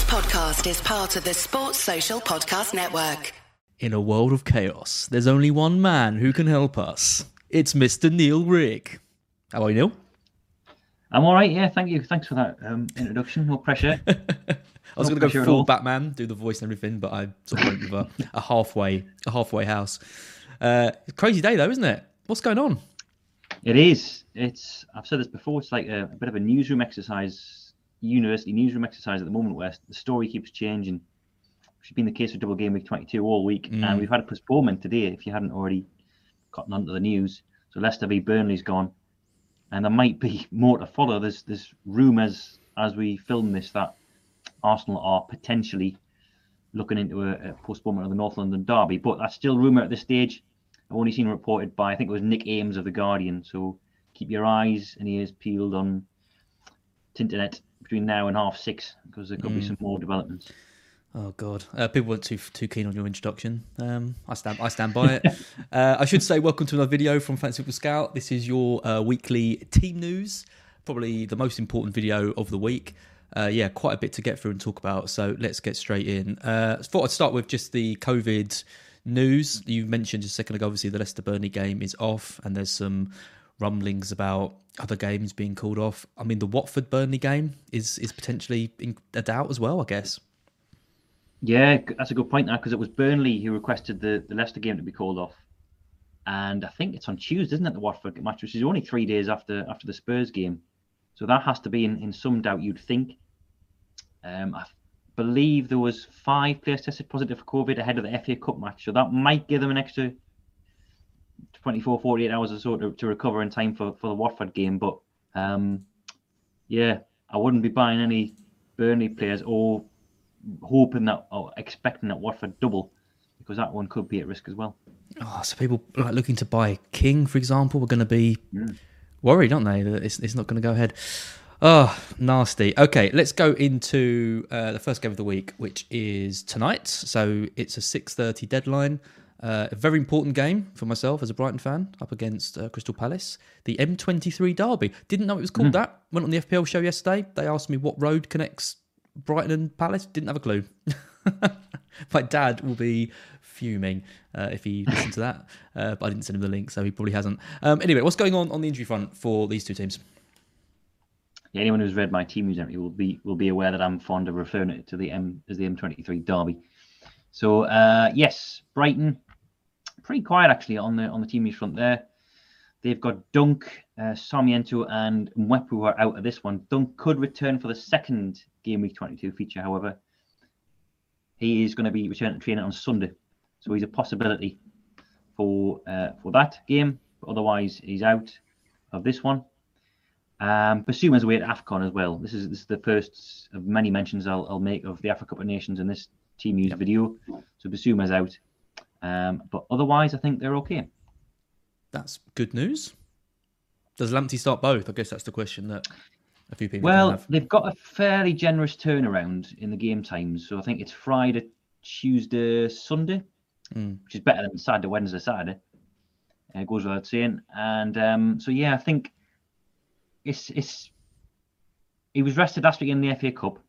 podcast is part of the Sports Social Podcast Network. In a world of chaos, there's only one man who can help us. It's Mr. Neil Rigg. How are you, Neil? I'm all right, yeah, thank you. Thanks for that introduction. No pressure. I was going to go full Batman, do the voice and everything, but I sort of went with a halfway house. Crazy day, though, isn't it? What's going on? It is. I've said this before, it's like a bit of a newsroom exercise, university newsroom exercise at the moment, where the story keeps changing. Which has been the case with Double Game Week 22 all week, and we've had a postponement today, if you hadn't already gotten onto the news. So Leicester v Burnley's gone, and there might be more to follow. There's rumours as we film this that Arsenal are potentially looking into a postponement of the North London derby, but that's still rumour at this stage. I've only seen reported by, I think it was Nick Ames of The Guardian, so keep your eyes and ears peeled on Tinternet between now and 6:30, because there could be some more developments. Oh God! People weren't too keen on your introduction. I stand by it. I should say, welcome to another video from Fantasy Football Scout. This is your weekly team news, probably the most important video of the week. Quite a bit to get through and talk about. So let's get straight in. Thought I'd start with just the COVID news. You mentioned just a second ago, obviously the Leicester Burnley game is off, and there's some rumblings about other games being called off. I mean, the Watford Burnley game is potentially in a doubt as well, I guess. Yeah, that's a good point now, because it was Burnley who requested the Leicester game to be called off. And I think it's on Tuesday, isn't it, the Watford match, which is only 3 days after the Spurs game. So that has to be in some doubt, you'd think. I believe there was 5 players tested positive for COVID ahead of the FA Cup match. So that might give them an extra 24, 48 hours or so to recover in time for the Watford game. But I wouldn't be buying any Burnley players or hoping that or expecting that Watford double, because that one could be at risk as well. Oh, so people like looking to buy King, for example, are going to be worried, aren't they, that it's not going to go ahead? Oh, nasty. Okay, let's go into the first game of the week, which is tonight. So it's a 6:30 deadline. A very important game for myself as a Brighton fan, up against Crystal Palace. The M23 derby. Didn't know it was called that. Went on the FPL show yesterday. They asked me what road connects Brighton and Palace. Didn't have a clue. My dad will be fuming if he listened to that. But I didn't send him the link, so he probably hasn't. Anyway, what's going on the injury front for these two teams? Yeah, anyone who's read my team news entry will be aware that I'm fond of referring it to the M23 derby. So yes, Brighton pretty quiet actually on the team news front there. They've got Dunk, Sarmiento and Mwepu who are out of this one. Dunk could return for the second Game Week 22 feature, however. He is going to be returning to training on Sunday. So he's a possibility for that game. But otherwise, he's out of this one. Basuma's away at AFCON as well. This is the first of many mentions I'll make of the Africa Cup of Nations in this team news video. So Basuma's out. But otherwise, I think they're okay. That's good news. Does Lamptey start both? I guess that's the question that a few people have. Well, they've got a fairly generous turnaround in the game times. So I think it's Friday, Tuesday, Sunday, which is better than Saturday, Wednesday, Saturday. It goes without saying. And I think it's he was rested last week in the FA Cup,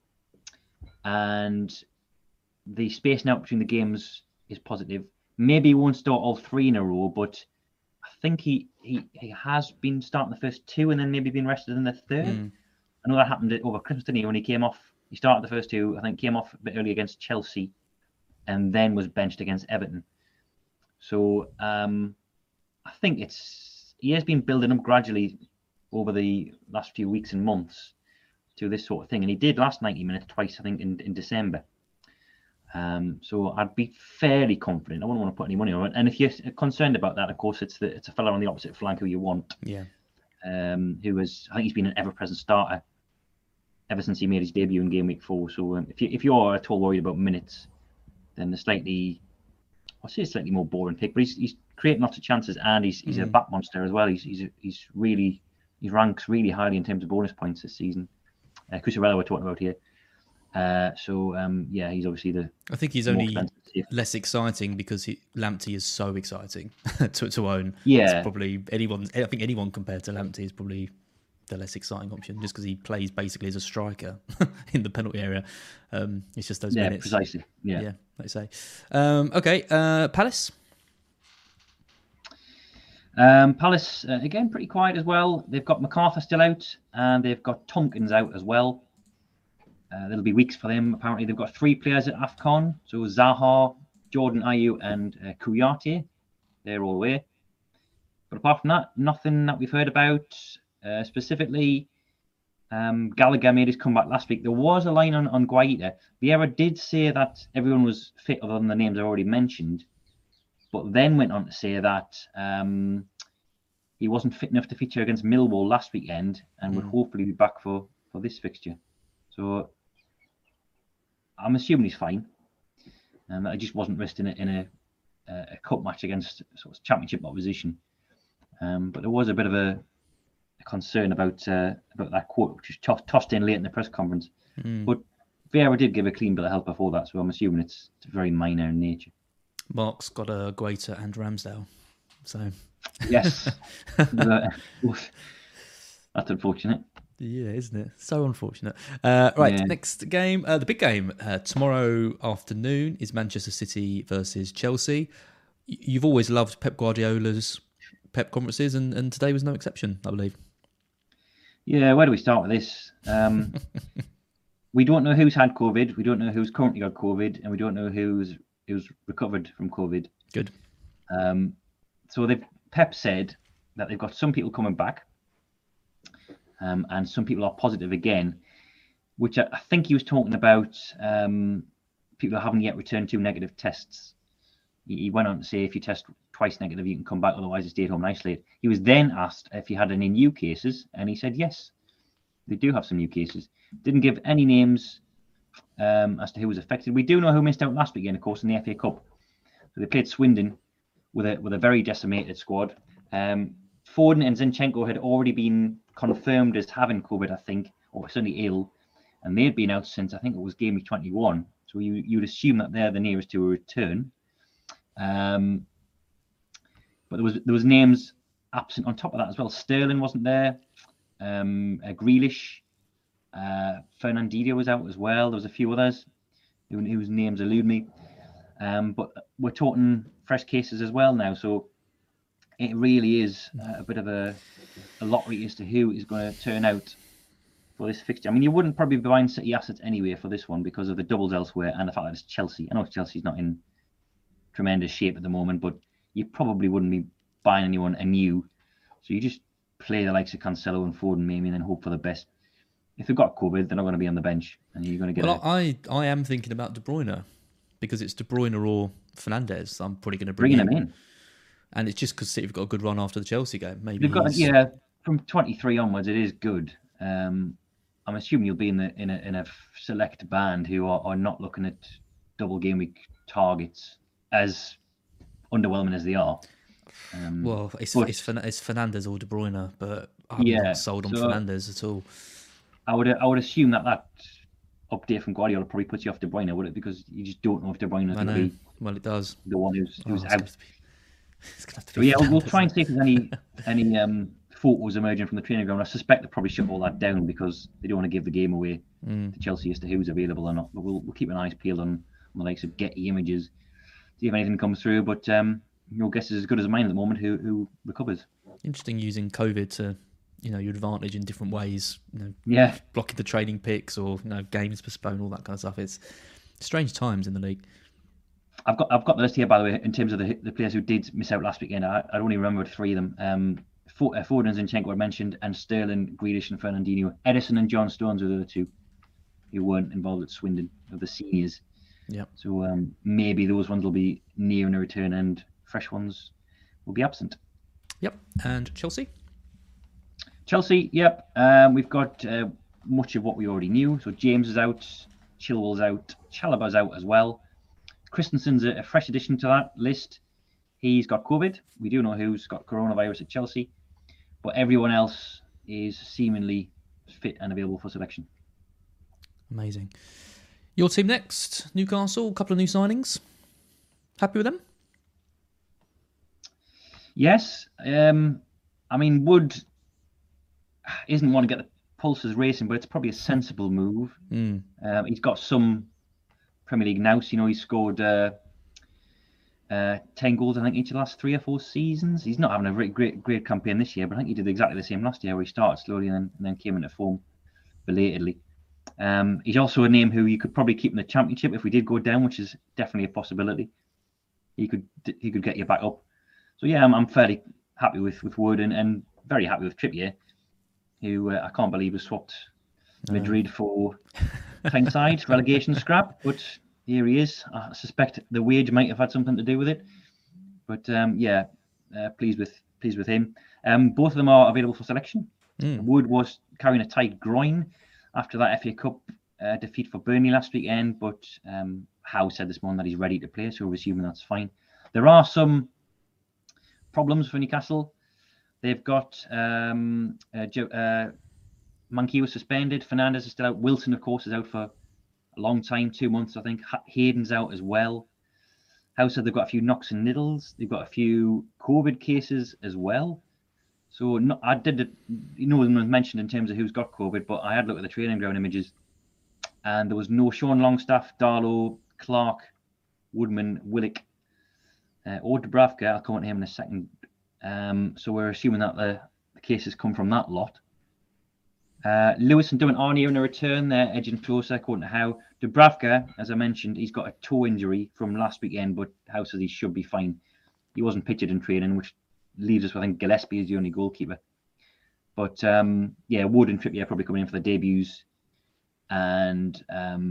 and the space now between the games is positive. Maybe he won't start all 3 in a row, but I think he has been starting the first 2 and then maybe been rested in the third. I know that happened over Christmas, didn't he? When he came off, he started the first 2, I think came off a bit early against Chelsea and then was benched against Everton. So I think he has been building up gradually over the last few weeks and months to this sort of thing. And he did last 90 minutes twice, I think, in December. So I'd be fairly confident. I wouldn't want to put any money on it. And if you're concerned about that, of course, it's a fella on the opposite flank who you want. Yeah. Who was, I think he's been an ever-present starter ever since he made his debut in Game Week 4. So if you're at all worried about minutes, then the slightly more boring pick. But he's creating lots of chances, and he's a bat monster as well. He ranks really highly in terms of bonus points this season. Cusarella we're talking about here. He's obviously I think he's only less exciting because Lamptey is so exciting to own. Yeah, it's probably anyone. I think anyone compared to Lamptey is probably the less exciting option, just because he plays basically as a striker in the penalty area. It's just those minutes. Precisely. Yeah, let's say. Okay, Palace. Palace, again, pretty quiet as well. They've got MacArthur still out, and they've got Tompkins out as well. There'll be weeks for them. Apparently, they've got 3 players at AFCON. So Zaha, Jordan Ayew, and Kouyaté. They're all away. But apart from that, nothing that we've heard about specifically. Gallagher made his comeback last week. There was a line on Guaita. Vieira did say that everyone was fit other than the names I already mentioned, but then went on to say that he wasn't fit enough to feature against Millwall last weekend and would hopefully be back for this fixture. So I'm assuming he's fine. I just wasn't resting it in a cup match against sort of championship opposition. But there was a bit of a concern about that quote, which was tossed in late in the press conference. But Vieira did give a clean bill of health before that, so I'm assuming it's very minor in nature. Mark's got a Guaita and Ramsdale, so yes, that's unfortunate. Yeah, isn't it? So unfortunate. Next game, the big game tomorrow afternoon is Manchester City versus Chelsea. You've always loved Pep Guardiola's Pep conferences, and today was no exception, I believe. Yeah, where do we start with this? We don't know who's had COVID. We don't know who's currently got COVID, and we don't know who's recovered from COVID. Good. So Pep said that they've got some people coming back, and some people are positive again, which I think he was talking about people who haven't yet returned to negative tests. He went on to say if you test twice negative, you can come back, otherwise you stay at home and isolate. He was then asked if he had any new cases, and he said yes, they do have some new cases. Didn't give any names as to who was affected. We do know who missed out last weekend, of course, in the FA Cup. So they played Swindon with a very decimated squad. Foden and Zinchenko had already been confirmed as having COVID, I think, or certainly ill, and they had been out since I think it was game week 21. So you'd assume that they're the nearest to a return. But there was names absent on top of that as well. Sterling wasn't there. Grealish, Fernandinho was out as well. There was a few others whose names elude me. But we're talking fresh cases as well now. So it really is a bit of a lottery as to who is going to turn out for this fixture. I mean, you wouldn't probably be buying City assets anyway for this one because of the doubles elsewhere and the fact that it's Chelsea. I know Chelsea's not in tremendous shape at the moment, but you probably wouldn't be buying anyone anew. So you just play the likes of Cancelo and Foden maybe and then hope for the best. If they've got COVID, they're not going to be on the bench and you're going to get I am thinking about De Bruyne because it's De Bruyne or Fernandes. I'm probably going to bring him in. And it's just because City have got a good run after the Chelsea game. Maybe they've got from 23 onwards, it is good. I'm assuming you'll be in a select band who are not looking at double game week targets as underwhelming as they are. It's Fernandes or De Bruyne, but I'm not sold on Fernandes at all. I would assume that update from Guardiola probably puts you off De Bruyne, would it? Because you just don't know if De Bruyne is going to be. Well, it does. The one who's out. It's going to have to be. We'll try and see if there's any photos emerging from the training ground. I suspect they'll probably shut all that down because they don't want to give the game away to Chelsea as to who's available or not. But we'll keep an eye peeled on the likes of Getty Images, see if anything comes through. But your guess is as good as mine at the moment. Who recovers? Interesting using COVID to your advantage in different ways. Blocking the training picks or games postponed, all that kind of stuff. It's strange times in the league. I've got the list here, by the way, in terms of the players who did miss out last weekend. I only remembered 3 of them. Foden and Zinchenko I mentioned, and Sterling, Grealish and Fernandinho. Edison and John Stones were the other 2 who weren't involved at Swindon, of the seniors. Yeah. So maybe those ones will be nearing a return and fresh ones will be absent. Yep. And Chelsea? Yep. We've got much of what we already knew. So James is out, Chilwell's out, Chalobah's out as well. Christensen's a fresh addition to that list. He's got COVID. We do know who's got coronavirus at Chelsea, but everyone else is seemingly fit and available for selection. Amazing. Your team next, Newcastle, a couple of new signings. Happy with them? Yes. I mean, Wood isn't want to get the pulses racing, but it's probably a sensible move. He's got some Premier League nous. He's scored 10 goals, I think, each of the last 3 or 4 seasons. He's not having a very great campaign this year, but I think he did exactly the same last year, where he started slowly and then came into form belatedly. He's also a name who you could probably keep in the Championship if we did go down, which is definitely a possibility. He could get you back up. So yeah, I'm fairly happy with Wood and very happy with Trippier, who I can't believe was swapped Madrid for Tyneside relegation scrap, but here he is. I suspect the wage might have had something to do with it, but pleased with him. Both of them are available for selection. Wood was carrying a tight groin after that FA Cup defeat for Burnley last weekend, but Howe said this morning that he's ready to play, so we're assuming that's fine. There are some problems for Newcastle. They've got Manquillo was suspended. Fernandez is still out. Wilson, of course, is out for a long time, 2 months, I think. Hayden's out as well. Howe said they've got a few knocks and niddles. They've got a few COVID cases as well. So no one was mentioned in terms of who's got COVID, but I had a look at the training ground images, and there was no Sean Longstaff, Darlow, Clark, Woodman, Willock, or Dubravka. I'll come on to him in a second. So we're assuming that the cases come from that lot. Lewis and Arnie are in a return. They're edging closer, according to Howe. Dubravka, as I mentioned, he's got a toe injury from last weekend, but Howe says he should be fine. He wasn't pictured in training, which leaves us with, I think, Gillespie is the only goalkeeper. But Wood and Trippier are probably coming in for the debuts. And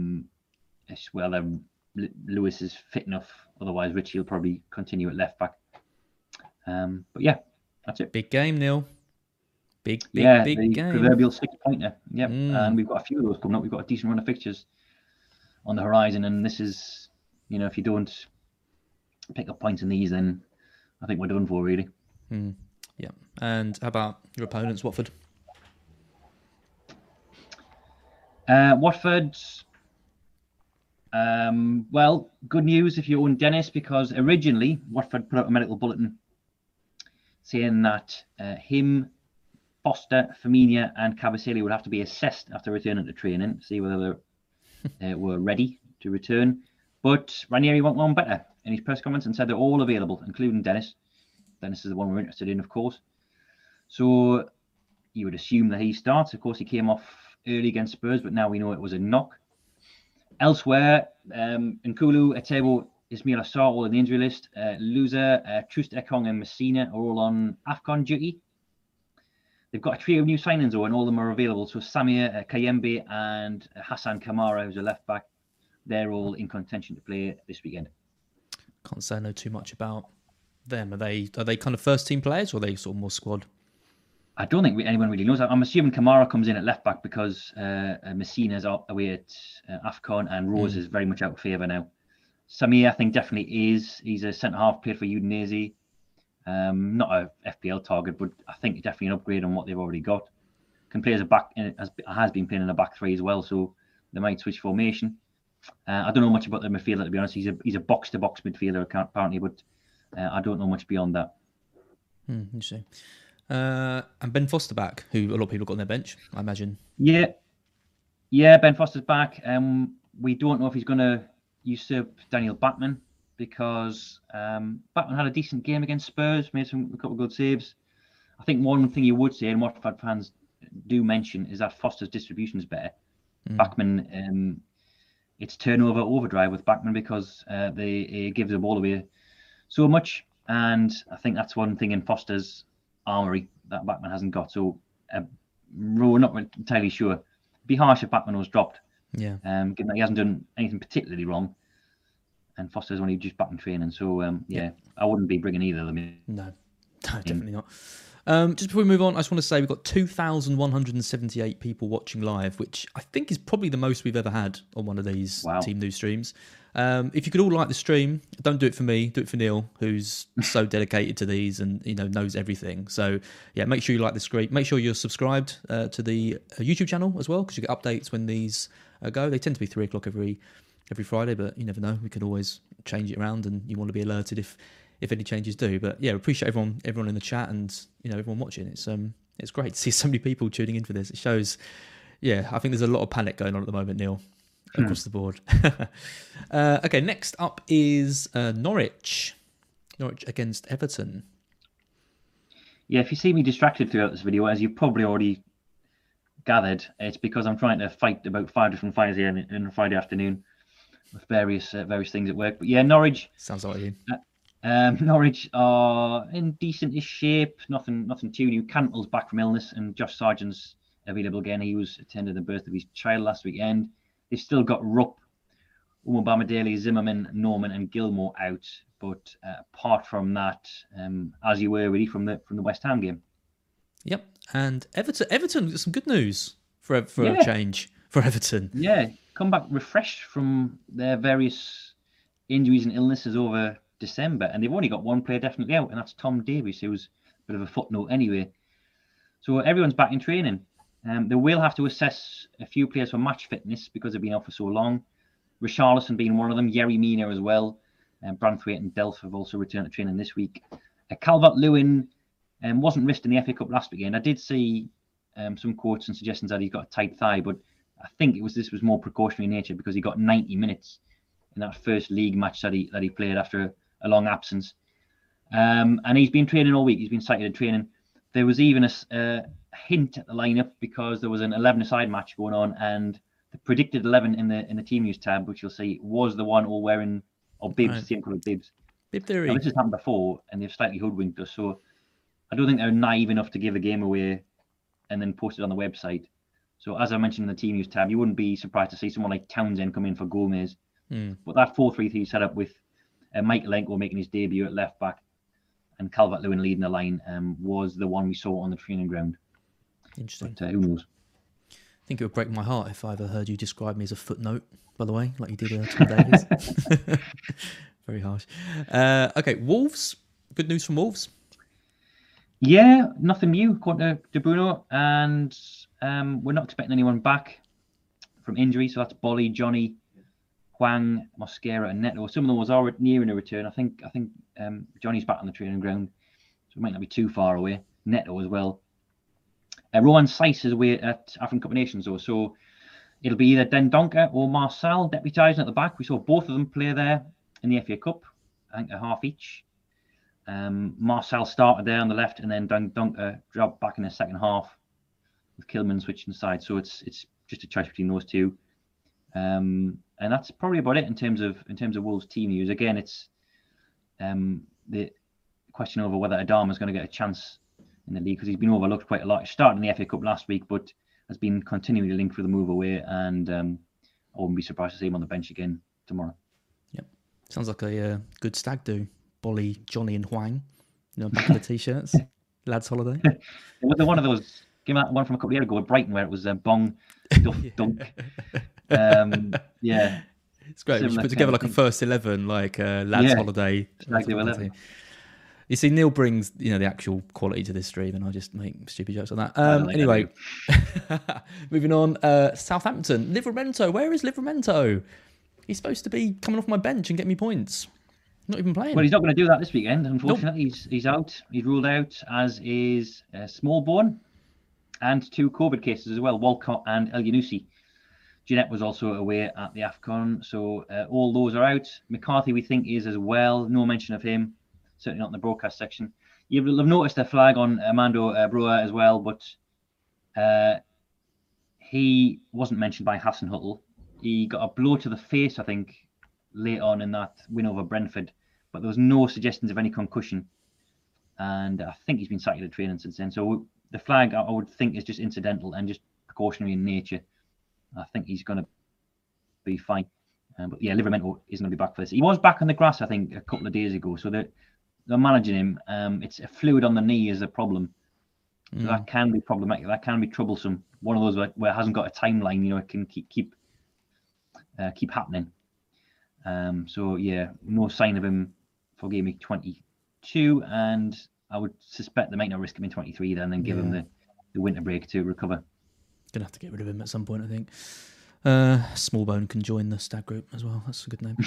Lewis is fit enough. Otherwise, Richie will probably continue at left back. But yeah, that's it. Big game, Neil. Big the game. Proverbial 6-pointer. Yep. And we've got a few of those coming up. We've got a decent run of fixtures on the horizon. And this is, if you don't pick up points in these, then I think we're done for, really. Yeah. And how about your opponents, Watford? Watford, good news if you own Dennis, because originally Watford put out a medical bulletin saying that him, Foster, Firmino and Kabasele would have to be assessed after returning to training to see whether they were ready to return. But Ranieri went one better in his press conference and said they're all available, including Dennis. Dennis is the one we're interested in, of course. So you would assume that he starts. Of course, he came off early against Spurs, but now we know it was a knock. Elsewhere, Nkulu, Etebo, Ismail Assar all on the injury list. Loser, Troost Ekong and Messina are all on AFCON duty. They've got a trio of new signings, and all of them are available. So Samir, Kayembe and Hassan Kamara, who's a left back, they're all in contention to play this weekend. Can't say I know too much about them. Are they kind of first team players, or are they sort of more squad? I don't think anyone really knows. I'm assuming Kamara comes in at left back because Messina's away at AFCON and Rose is very much out of favour now. Samir, I think, definitely is. He's a centre half, played for Udinese. Not a FPL target, but I think definitely an upgrade on what they've already got. Can play as a back, has been playing in a back three as well, so they might switch formation. I don't know much about the midfielder, to be honest. He's a box to box midfielder apparently, but I don't know much beyond that. Interesting. And Ben Foster back, who a lot of people got on their bench, I imagine. Yeah, Ben Foster's back. We don't know if he's going to usurp Daniel Bachmann, because Bachmann had a decent game against Spurs, made a couple of good saves. I think one thing you would say, and Watford fans do mention, is that Foster's distribution is better. Bachmann, it's turnover overdrive with Bachmann, because they give the ball away so much, and I think that's one thing in Foster's armoury that Bachmann hasn't got. So we're not entirely sure. It'd be harsh if Bachmann was dropped. Yeah. Given that he hasn't done anything particularly wrong, and Foster's only just back in training. So I wouldn't be bringing either of them in. No, definitely not. Just before we move on, I just want to say we've got 2,178 people watching live, which I think is probably the most we've ever had on one of these Team News streams. If you could all like the stream, don't do it for me, do it for Neil, who's so dedicated to these and knows everything. So yeah, make sure you like the stream. Make sure you're subscribed to the YouTube channel as well, because you get updates when these go. They tend to be 3:00 every Friday, but you never know. We can always change it around, and you want to be alerted if any changes do. But yeah, appreciate everyone in the chat and everyone watching. It's It's great to see so many people tuning in for this. It shows, I think there's a lot of panic going on at the moment, Neil, across the board. Okay, next up is Norwich. Norwich against Everton. Yeah, if you see me distracted throughout this video, as you've probably already gathered, it's because I'm trying to fight about 5 different fires here in a Friday afternoon with various things at work. But yeah, Norwich. Sounds like you. Norwich are in decent-ish shape. Nothing too new. Cantwell's back from illness, and Josh Sargent's available again. He was attending the birth of his child last weekend. They've still got Rupp, Bamidele, Zimmerman, Norman, and Gilmore out. But apart from that, as you were really from the West Ham game. Yep, and Everton, some good news for a change for Everton. Yeah, come back refreshed from their various injuries and illnesses over December, and they've only got one player definitely out, and that's Tom Davies, who was a bit of a footnote anyway. So everyone's back in training. They will have to assess a few players for match fitness because they've been out for so long. Richarlison being one of them, Yerry Mina as well. Branthwaite and Delph have also returned to training this week. Calvert-Lewin wasn't risked in the FA Cup last weekend. I did see some quotes and suggestions that he's got a tight thigh, but I think this was more precautionary in nature because he got 90 minutes in that first league match that he played after a long absence. And he's been training all week. He's been cited in training. There was even a hint at the lineup because there was an 11-a-side match going on, and the predicted 11 in the team news tab, which you'll see, was the one all wearing bibs, right. Same colour bibs. Bib theory. Now, this has happened before, and they've slightly hoodwinked us. So I don't think they're naive enough to give a game away and then post it on the website. So as I mentioned in the team news tab, you wouldn't be surprised to see someone like Townsend come in for Gomez. But that 4-3-3 setup with Mike Lenko making his debut at left back and Calvert-Lewin leading the line was the one we saw on the training ground. Interesting. But who knows? I think it would break my heart if I ever heard you describe me as a footnote, by the way, like you did Tom Davies. Very harsh. Okay, Wolves. Good news from Wolves. Yeah, nothing new according to De Bruno, and we're not expecting anyone back from injury. So that's Bolly, Johnny, Hwang, Mosquera, and Neto. Some of them was already nearing a return. I think Johnny's back on the training ground, so it might not be too far away. Neto as well. Rowan Saiss is away at African Cup of Nations, though, so it'll be either Dendoncker or Marçal deputising at the back. We saw both of them play there in the FA Cup, I think a half each. Marçal started there on the left, and then Dendoncker dropped back in the second half with Kilman switching sides. So it's just a choice between those two. And that's probably about it in terms of Wolves team news. Again, it's the question over whether Adama is going to get a chance in the league because he's been overlooked quite a lot. He started in the FA Cup last week, but has been continually linked with a move away, and I wouldn't be surprised to see him on the bench again tomorrow. Yep, sounds like a good stag do. Bolly, Johnny, and Hwang, back in the t-shirts. Lads' holiday. Was there one of those? Came out one from a couple of years ago at Brighton where it was Bong, Duff, Dunk. Yeah, it's great. We should put together like a first 11, like lads' holiday. You see, Neil brings the actual quality to this stream, and I just make stupid jokes on that. Anyway, moving on. Southampton, Livramento. Where is Livramento? He's supposed to be coming off my bench and getting me points. Not even playing. Well, he's not going to do that this weekend. Unfortunately, nope. He's out. He's ruled out, as is Smallbone, and 2 COVID cases as well, Walcott and El Yunusi. Jeanette was also away at the AFCON, so all those are out. McCarthy, we think, is as well. No mention of him. Certainly not in the broadcast section. You'll have noticed a flag on Armando Brewer as well, but he wasn't mentioned by Hasenhüttl. He got a blow to the face, I think, late on in that win over Brentford, but there was no suggestions of any concussion. And I think he's been cited at training since then. So the flag, I would think, is just incidental and just precautionary in nature. I think he's going to be fine. But yeah, Livramento isn't going to be back for this. He was back on the grass, I think, a couple of days ago. So they're managing him. It's a fluid on the knee is a problem. So that can be problematic. That can be troublesome. One of those where it hasn't got a timeline. It can keep happening. So yeah, no sign of him for game week 22, and I would suspect they might not risk him in 23 then, and give him the winter break to recover. Gonna have to get rid of him at some point, I think. Smallbone can join the stag group as well. That's a good name.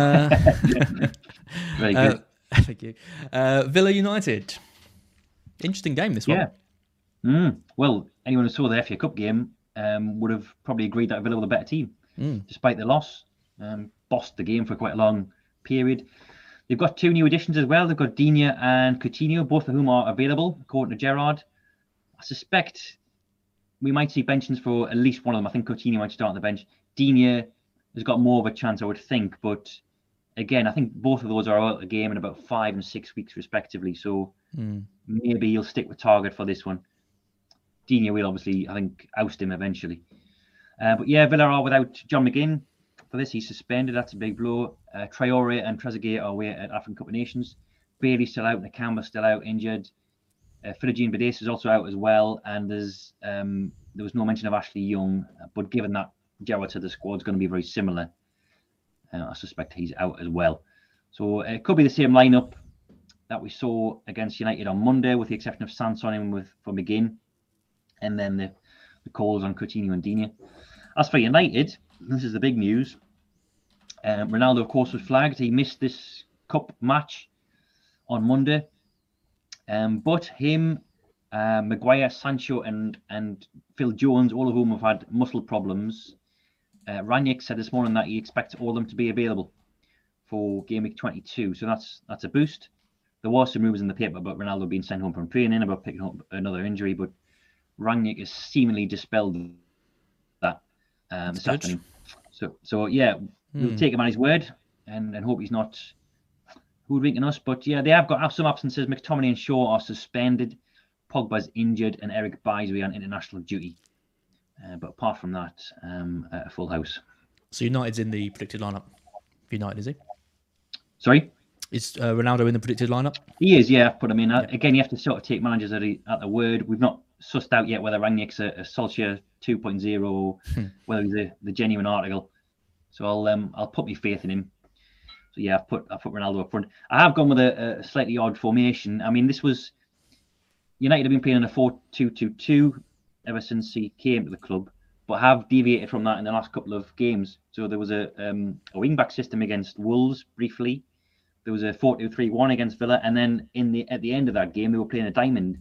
Very good. Thank you. Villa United. Interesting game, this one. Well, anyone who saw the FA Cup game would have probably agreed that Villa were the better team, despite the loss. Bossed the game for quite a long period. They've got 2 new additions as well. They've got Digne and Coutinho, both of whom are available, according to Gerrard. I suspect we might see benches for at least one of them. I think Coutinho might start on the bench. Digne has got more of a chance, I would think. But again, I think both of those are out of the game in about 5 and 6 weeks, respectively. So maybe he'll stick with Target for this one. Digne will obviously, I think, oust him eventually. But yeah, Villa are without John McGinn. For this, he's suspended. That's a big blow. Traore and Trezeguet are away at African Cup of Nations. Bailey's still out. Nakamba's still out, injured. Philogene Badès is also out as well. And there was no mention of Ashley Young. But given that Gerrard said the squad's going to be very similar, I suspect he's out as well. So it could be the same lineup that we saw against United on Monday, with the exception of Sanson in for McGinn. And then the calls on Coutinho and Digne. As for United, this is the big news. Ronaldo, of course, was flagged. He missed this cup match on Monday. But him, Maguire, Sancho, and Phil Jones, all of whom have had muscle problems, Rangnick said this morning that he expects all of them to be available for game week 22. So that's a boost. There was some rumours in the paper about Ronaldo being sent home from training, about picking up another injury, but Rangnick has seemingly dispelled that this afternoon. So yeah, we'll take him on his word and hope he's not hoodwinking us. But yeah, they have got some absences. McTominay and Shaw are suspended. Pogba's injured, and Eric Bailly on international duty. But apart from that, a full house. So United's in the predicted lineup. United, is he? Sorry? Is Ronaldo in the predicted lineup? He is, yeah. I've put him in. Yeah. Again, you have to sort of take managers at the word. We've not sussed out yet whether Rangnick's a Solskjaer 2.0 or whether he's the genuine article. So I'll put my faith in him. So yeah, I've put Ronaldo up front. I have gone with a slightly odd formation. I mean, this was United have been playing in a 4-2-2-2 ever since he came to the club, but have deviated from that in the last couple of games. So there was a wing-back system against Wolves briefly. There was a 4-2-3-1 against Villa, and then at the end of that game, they were playing a diamond.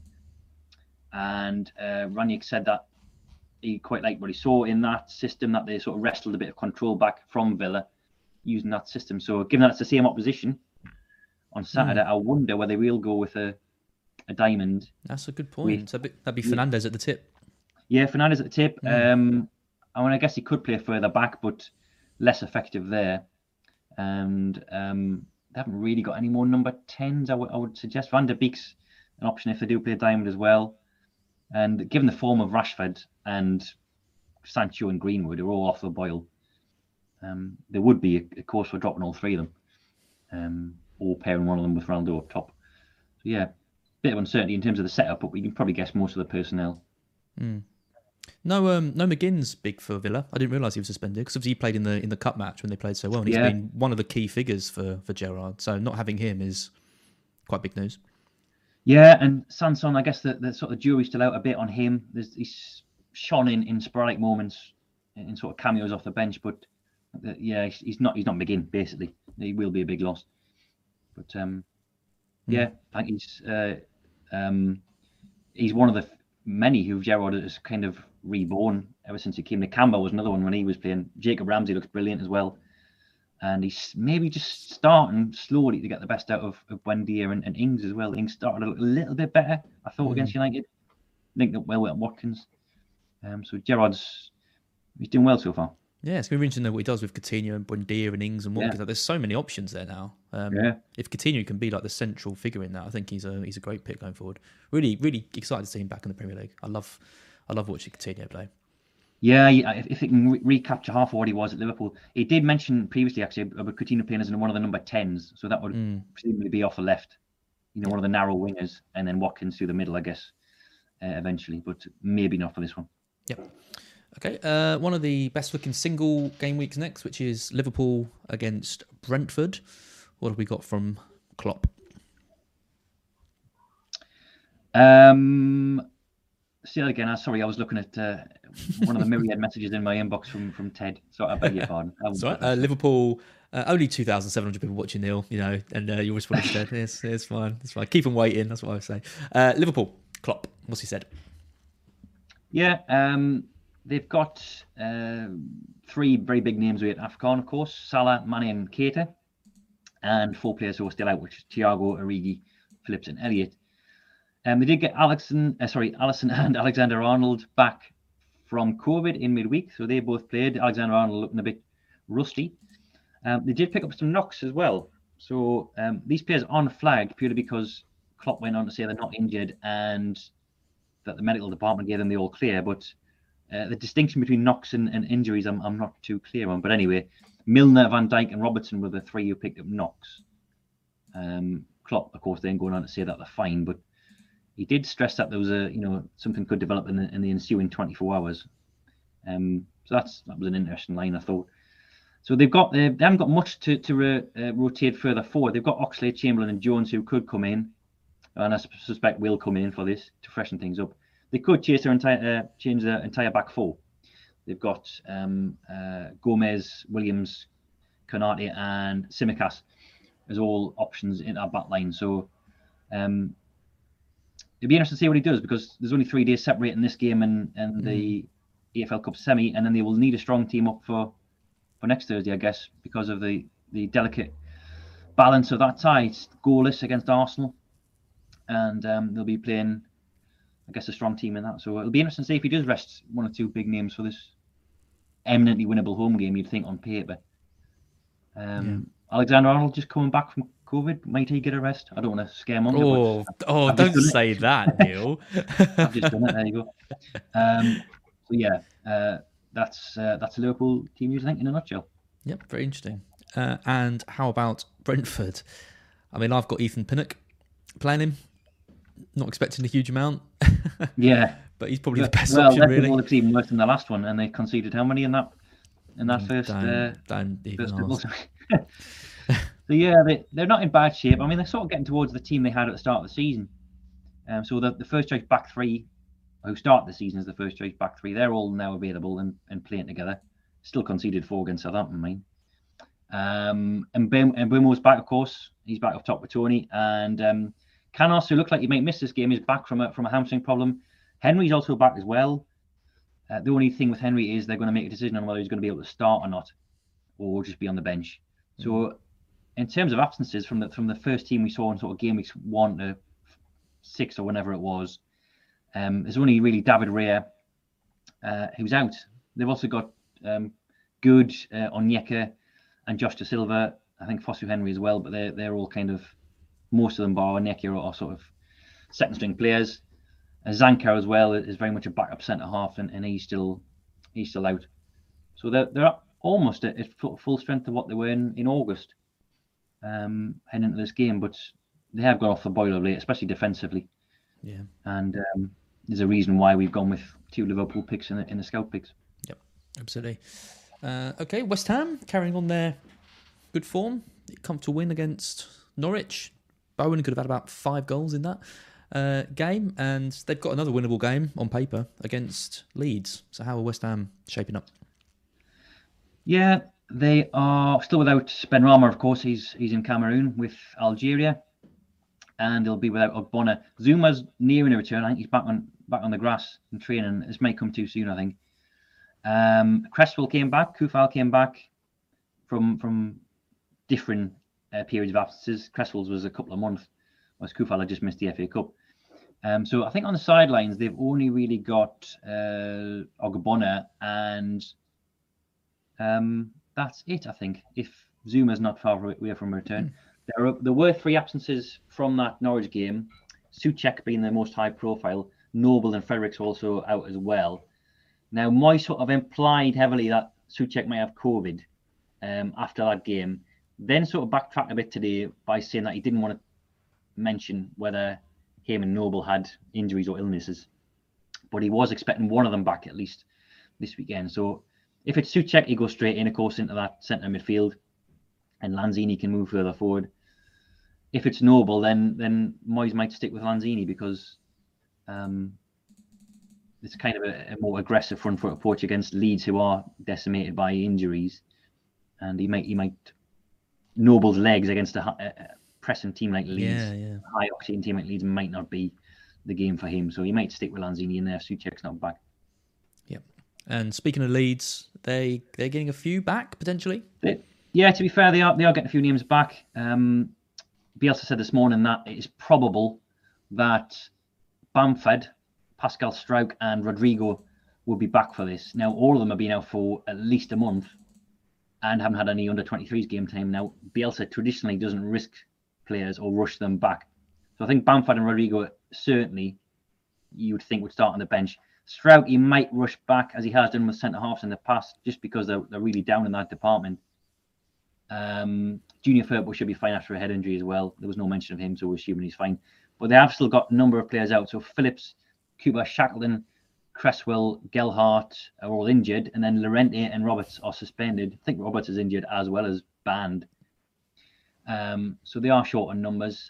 And Rangnick said that he quite liked what he saw in that system, that they sort of wrestled a bit of control back from Villa using that system. So given that it's the same opposition on Saturday, I wonder whether we'll go with a diamond. That's a good point. That'd be Fernandes at the tip. Yeah, Fernandes at the tip. I mean, I guess he could play further back, but less effective there. And they haven't really got any more number 10s, I would suggest. Van der Beek's an option if they do play diamond as well. And given the form of Rashford and Sancho and Greenwood are all off the boil, there would be a course for dropping all three of them, or pairing one of them with Ronaldo up top. So yeah, bit of uncertainty in terms of the setup, but we can probably guess most of the personnel. No McGinn's big for Villa. I didn't realise he was suspended because obviously he played in the cup match when they played so well, and he's been one of the key figures for Gerrard. So not having him is quite big news. Yeah, and Sanson, I guess the sort of jury's still out a bit on him. He's shone in sporadic moments, in sort of cameos off the bench, but he's not McGinn basically. He will be a big loss. But I think he's one of the many who Gerrard has kind of reborn ever since he came. Nakamba was another one when he was playing. Jacob Ramsey looks brilliant as well. And he's maybe just starting slowly to get the best out of Buendia and Ings as well. Ings started a little bit better, I thought, against United. Linked up well with Watkins. So Gerrard's doing well so far. Yeah, it's going to be interesting to know what he does with Coutinho and Buendia and Ings and Watkins. Like, there's so many options there now. If Coutinho can be like the central figure in that, I think he's a great pick going forward. Really, really excited to see him back in the Premier League. I love watching Coutinho play. Yeah, if he can recapture half of what he was at Liverpool. He did mention previously, actually, about Coutinho playing as one of the number 10s. So that would presumably be off the left, one of the narrow wingers, and then Watkins through the middle, I guess, eventually. But maybe not for this one. Yep. Okay, one of the best-looking single game weeks next, which is Liverpool against Brentford. What have we got from Klopp? Say that again. Sorry, I was looking at one of the myriad messages in my inbox from Ted. So I beg your pardon. Sorry, Liverpool, only 2,700 people watching, Neil, and your response said, it's fine. It's fine. Keep them waiting. That's what I would say. Liverpool, Klopp, what's he said? Yeah, they've got 3 very big names with AFCON, of course: Salah, Mane, and Keita, and 4 players who are still out, which is Thiago, Origi, Phillips, and Elliott. They did get Alisson and Alexander-Arnold back from COVID in midweek, so they both played. Alexander-Arnold looking a bit rusty. They did pick up some knocks as well. So these players on flag purely because Klopp went on to say they're not injured and that the medical department gave them the all clear. But the distinction between knocks and injuries, I'm not too clear on. But anyway, Milner, Van Dijk, and Robertson were the 3 who picked up knocks. Klopp, of course, then going on to say that they're fine, but he did stress that there was something could develop in the ensuing 24 hours. So that was an interesting line, I thought. So they haven't got much to rotate further forward. They've got Oxlade, Chamberlain, and Jones who could come in, and I suspect will come in for this to freshen things up. They could change their entire back 4. They've got Gomez, Williams, Konate, and Tsimikas as all options in our back line. So it'll be interesting to see what he does, because there's only 3 days separating this game and the EFL Cup semi, and then they will need a strong team up for next Thursday, I guess, because of the delicate balance of that tie. It's goalless against Arsenal, and they'll be playing, I guess, a strong team in that. So it'll be interesting to see if he does rest 1 or 2 big names for this eminently winnable home game, you'd think, on paper. Alexander-Arnold just coming back from COVID. Might he get a rest? I don't want to scare him on. Don't say that, Neil. I've just done it. There you go. So yeah, that's a Liverpool team news, I think, in a nutshell. Yep, very interesting. And how about Brentford? I mean, I've got Ethan Pinnock playing him. Not expecting a huge amount. Yeah, but he's probably the best option, really. Well, it's even worse than the last one, and they conceded how many in that first? Don't even ask. So yeah, they're not in bad shape. I mean, they're sort of getting towards the team they had at the start of the season. So the first choice back 3, who started the season as the first choice back 3, they're all now available and playing together. Still conceded 4 against Southampton, mine. And Mbeumo's back, of course. He's back up top with Tony. And Canos, who looked like he might miss this game, is back from a hamstring problem. Henry's also back as well. The only thing with Henry is they're going to make a decision on whether he's going to be able to start or not, or just be on the bench. So in terms of absences from the first team we saw in sort of game weeks 1 to 6 or whenever it was, there's only really David Raya who's out. They've also got Good, Onyeka, and Josh Da Silva. I think Fosu Henry as well, but they're all kind of, most of them bar Onyeka are sort of second string players. Zankar as well is very much a backup centre half, and he's still out. So they're almost at full strength of what they were in August, heading into this game. But they have gone off the boil of late, especially defensively. Yeah. And there's a reason why we've gone with 2 Liverpool picks in the scout picks. Yep, absolutely. Okay, West Ham carrying on their good form. Comfortable win against Norwich. Bowen could have had about 5 goals in that game, and they've got another winnable game on paper against Leeds. So how are West Ham shaping up? Yeah, they are still without Benrahma, of course. He's in Cameroon with Algeria, and they'll be without Ogbonna. Zuma's nearing a return. I think he's back on the grass and training. This may come too soon, I think. Cresswell came back. Kufal came back from different periods of absences. Cresswell's was a couple of months, whereas Kufal had just missed the FA Cup. So I think on the sidelines they've only really got Ogbonna, and that's it. I think if Zuma's not far away from return. There were 3 absences from that Norwich game. Souček being the most high profile. Noble and Fredericks also out as well. Now, Moyes sort of implied heavily that Souček might have COVID after that game. Then sort of backtracked a bit today by saying that he didn't want to mention whether him and Noble had injuries or illnesses. But he was expecting one of them back at least this weekend. So if it's Souček, he goes straight in, of course, into that centre midfield, and Lanzini can move further forward. If it's Noble, then Moyes might stick with Lanzini because it's kind of a more aggressive front foot approach against Leeds, who are decimated by injuries, and he might Noble's legs against a pressing team like Leeds, high octane team like Leeds might not be the game for him. So he might stick with Lanzini in there if Souček's not back. And speaking of Leeds, they're getting a few back potentially. Yeah, to be fair, they are getting a few names back. Bielsa said this morning that it is probable that Bamford, Pascal Struijk, and Rodrigo will be back for this. Now, all of them have been out for at least a month and haven't had any under-23s game time. Now, Bielsa traditionally doesn't risk players or rush them back. So I think Bamford and Rodrigo certainly you would think would start on the bench. Struijk, he might rush back as he has done with centre-halves in the past just because they're really down in that department. Junior Firpo should be fine after a head injury as well. There was no mention of him, so we're assuming he's fine. But they have still got a number of players out. So Phillips, Cooper, Shackleton, Cresswell, Gelhardt are all injured, and then Llorente and Roberts are suspended. I think Roberts is injured as well as banned. So they are short on numbers.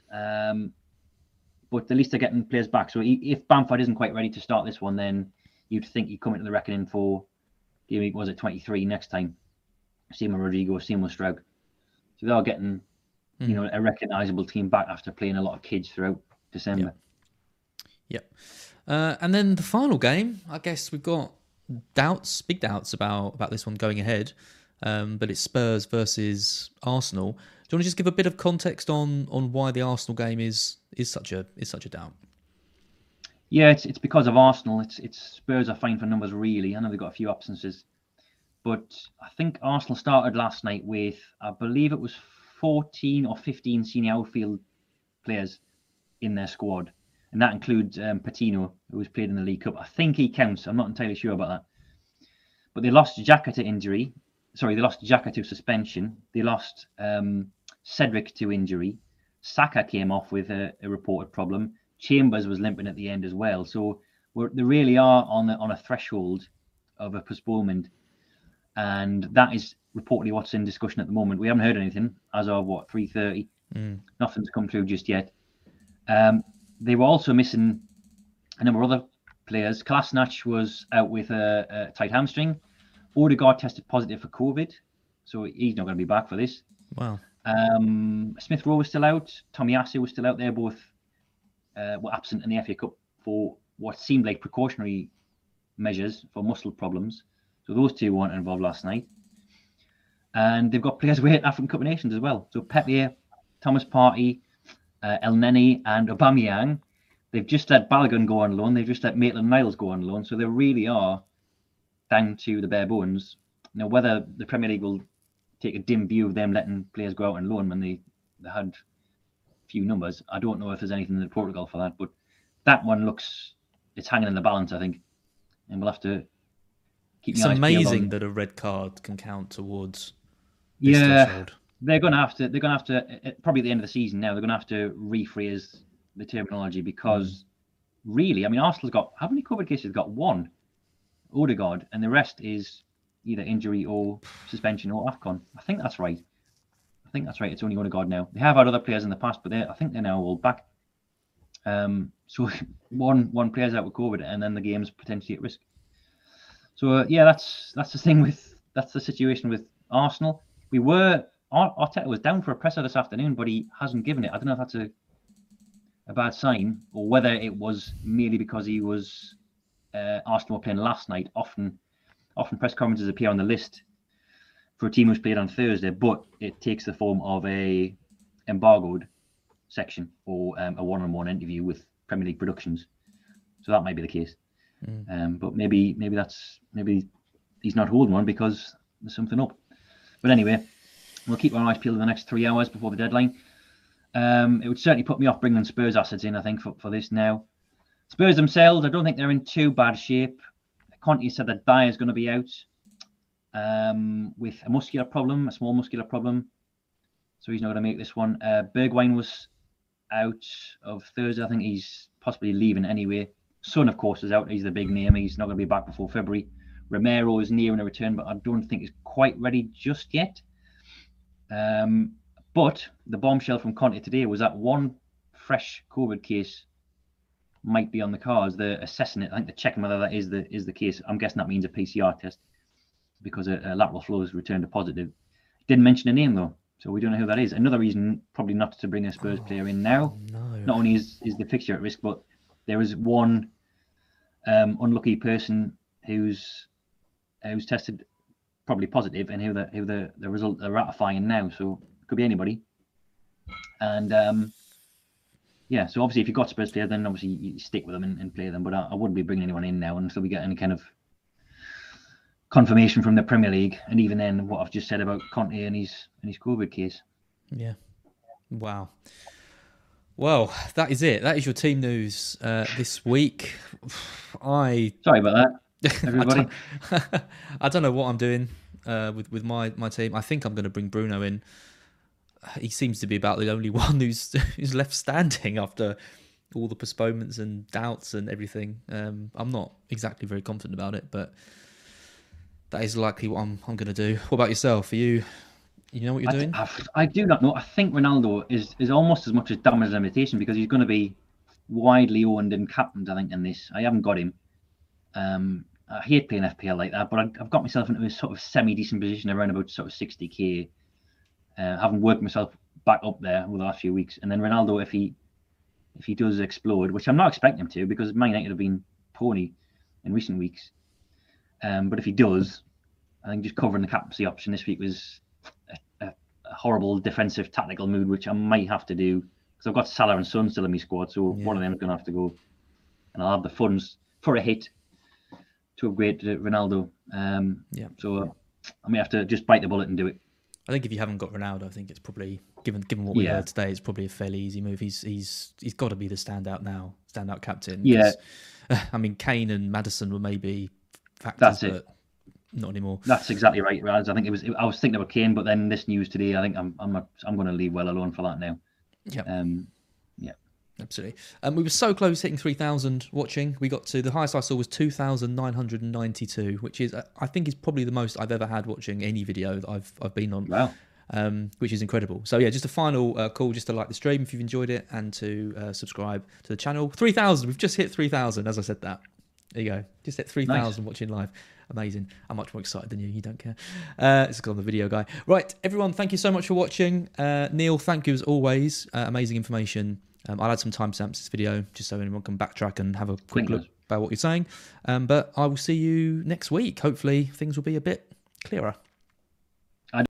But at least they're getting players back. So if Bamford isn't quite ready to start this one, then you'd think he'd come into the reckoning for, was it 23 next time? Same with Rodrigo, same with Struijk. So they are getting, a recognisable team back after playing a lot of kids throughout December. Yep. And then the final game, I guess we've got big doubts about this one going ahead. But it's Spurs versus Arsenal. Do you want to just give a bit of context on why the Arsenal game is such a doubt? Yeah, it's because of Arsenal. It's Spurs are fine for numbers really. I know they've got a few absences, but I think Arsenal started last night with, I believe it was 14 or 15 senior outfield players in their squad, and that includes Patino, who was played in the League Cup. I think he counts. I'm not entirely sure about that. But they lost Xhaka to injury. Sorry, they lost Xhaka to suspension. They lost Cedric to injury. Saka came off with a reported problem. Chambers was limping at the end as well. So they really are on a threshold of a postponement. And that is reportedly what's in discussion at the moment. We haven't heard anything as of, 3:30. Nothing's come through just yet. They were also missing a number of other players. Kolasinac was out with a tight hamstring. Odegaard tested positive for COVID, so he's not going to be back for this. Wow. Smith Rowe was still out. Tomiyasu was still out there. Both were absent in the FA Cup for what seemed like precautionary measures for muscle problems. So those two weren't involved last night. And they've got players away at African Cup of Nations as well. So Pepe, Thomas Partey, El Neni and Aubameyang. They've just let Balogun go on loan. They've just let Maitland-Niles go on loan. So they really are down to the bare bones. Now, whether the Premier League will take a dim view of them letting players go out on loan when they had few numbers, I don't know if there's anything in the protocol for that. But that one it's hanging in the balance, I think. And we'll have to keep It's amazing that a red card can count towards this threshold. They're going to have to probably at the end of the season now, they're going to have to rephrase the terminology because really, I mean, Arsenal's got, how many COVID cases? They've got one, Odegaard, and the rest is either injury or suspension or AFCON. I think that's right. It's only Odegaard now. They have had other players in the past, but I think they're now all back. So one player's out with COVID, and then the game's potentially at risk. So that's the situation with Arsenal. Arteta was down for a presser this afternoon, but he hasn't given it. I don't know if that's a bad sign or whether it was merely because he was Arsenal were playing last night. Often press conferences appear on the list for a team who's played on Thursday, but it takes the form of a embargoed section or a one-on-one interview with Premier League Productions. So that might be the case. But maybe he's not holding one because there's something up. But anyway, we'll keep our eyes peeled in the next 3 hours before the deadline. It would certainly put me off bringing Spurs assets in, I think, for this now. Spurs themselves, I don't think they're in too bad shape. Conte said that Dyer is going to be out with a small muscular problem. So he's not going to make this one. Bergwijn was out of Thursday. I think he's possibly leaving anyway. Son, of course, is out. He's the big name. He's not going to be back before February. Romero is nearing a return, but I don't think he's quite ready just yet. But the bombshell from Conte today was that one fresh COVID case might be on the cards. They're assessing it. I think they're checking whether that is the case. I'm guessing that means a PCR test because a lateral flow has returned a positive. Didn't mention a name though, so we don't know who that is. Another reason probably not to bring a Spurs player in now. No. Not only is the fixture at risk, but there is one unlucky person who's who's tested probably positive, and who the result are ratifying now. So it could be anybody. And yeah, so obviously if you've got Spurs players, then obviously you stick with them and play them. But I wouldn't be bringing anyone in now until we get any kind of confirmation from the Premier League, and even then, what I've just said about Conte and his COVID case. Yeah. Wow. Well, that is it. That is your team news this week. Sorry about that, everybody. I don't know what I'm doing with my team. I think I'm going to bring Bruno in. He seems to be about the only one who's left standing after all the postponements and doubts and everything. I'm not exactly very confident about it, but that is likely what I'm going to do. What about yourself? Are you know what you're doing? I do not know. I think Ronaldo is almost as much as damage limitation, because he's going to be widely owned and captained, I think, in this. I haven't got him. I hate playing FPL like that, but I've got myself into a sort of semi-decent position around about sort of 60k. Having worked myself back up there over the last few weeks. And then Ronaldo, if he does explode, which I'm not expecting him to, because Man United have been poorly in recent weeks. But if he does, I think just covering the captaincy option this week was a horrible defensive tactical mood, which I might have to do, because I've got Salah and Son still in my squad, so one of them is going to have to go, and I'll have the funds for a hit to upgrade to Ronaldo. So I may have to just bite the bullet and do it. I think if you haven't got Ronaldo, I think it's probably given what we heard today, it's probably a fairly easy move. He's got to be the standout captain. Yeah, I mean, Kane and Maddison were maybe factors, but not anymore. That's exactly right, Raz. I think I was thinking about Kane, but then this news today, I think I'm going to leave well alone for that now. Yeah. Absolutely. We were so close hitting 3,000 watching. We got to, the highest I saw was 2,992, which is, I think, is probably the most I've ever had watching any video that I've been on. Wow. Which is incredible. So yeah, just a final call just to like the stream if you've enjoyed it, and to subscribe to the channel. 3,000. We've just hit 3,000 as I said that. There you go. Just hit 3,000 watching live. Amazing. I'm much more excited than you. You don't care. It's because I'm the video guy. Right, everyone, thank you so much for watching. Neil, thank you as always. Amazing information. I'll add some timestamps to this video just so anyone can backtrack and have a quick look about what you're saying. But I will see you next week. Hopefully things will be a bit clearer.